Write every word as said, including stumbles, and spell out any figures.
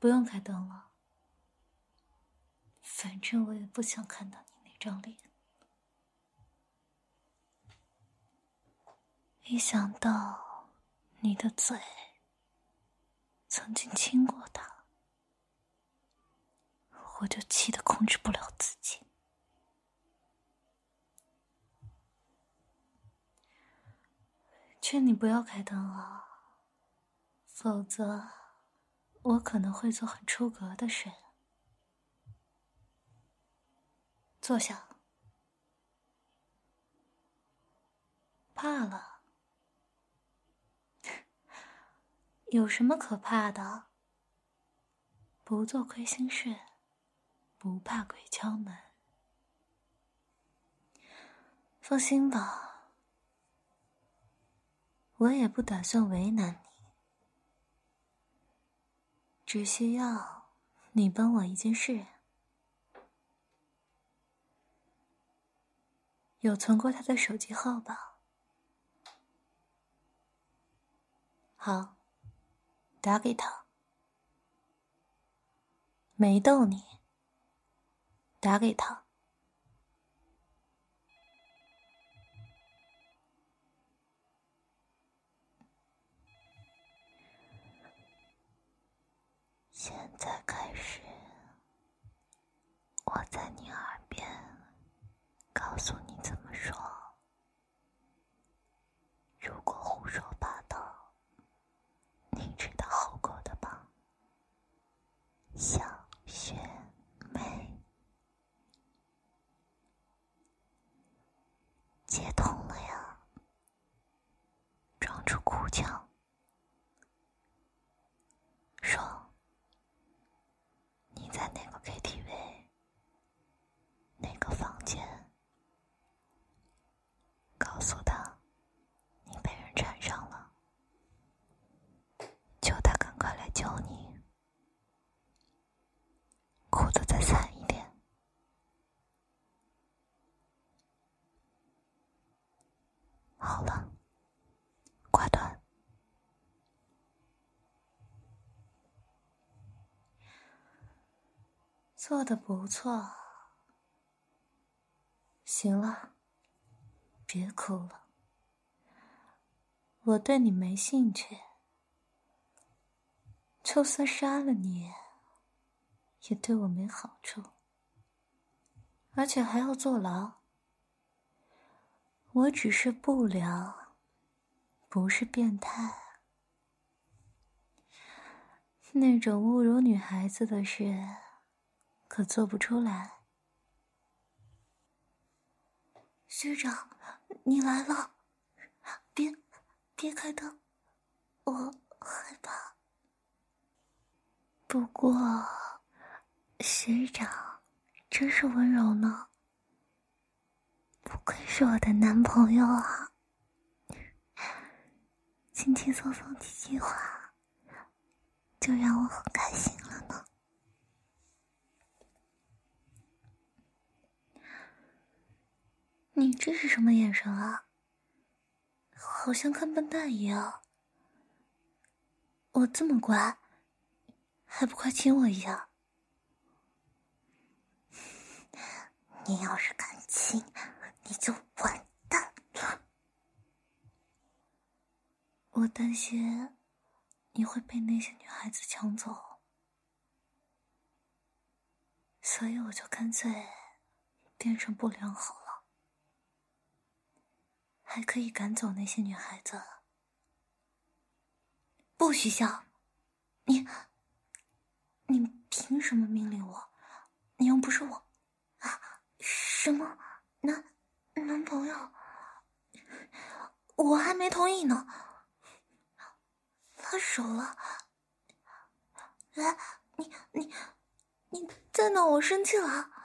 不用开灯了，反正我也不想看到你那张脸。一想到你的嘴曾经亲过他，我就气得控制不了自己。劝你不要开灯啊，否则我可能会做很出格的事。坐下。怕了？有什么可怕的？不做亏心事，不怕鬼敲门。放心吧，我也不打算为难你，只需要你帮我一件事。有存过他的手机号吧？好，打给他。没逗你，打给他。现在开始，我在你耳边告诉你怎么说。如果胡说八道，你知道后果的吧？小学妹，接通了呀，装出哭腔，说你在那个 K T V 那个房间，告诉他你被人缠上了，求他赶快来救你，哭得再惨一点。好了，挂断。做得不错。行了，别哭了。我对你没兴趣，就算杀了你，也对我没好处，而且还要坐牢。我只是不良，不是变态。那种侮辱女孩子的事，可做不出来。学长，你来了，别别开灯，我害怕。不过学长真是温柔呢，不愧是我的男朋友啊，轻轻松松几句话就让我很开心了呢。你这是什么眼神啊？好像看笨蛋一样。我这么乖，还不快亲我一下？你要是敢亲，你就完蛋了。我担心你会被那些女孩子抢走，所以我就干脆变成不良好了，还可以赶走那些女孩子。不许笑！你你凭什么命令我？你又不是我啊！什么男男朋友？我还没同意呢。拉手了！来，你你你再闹我生气了！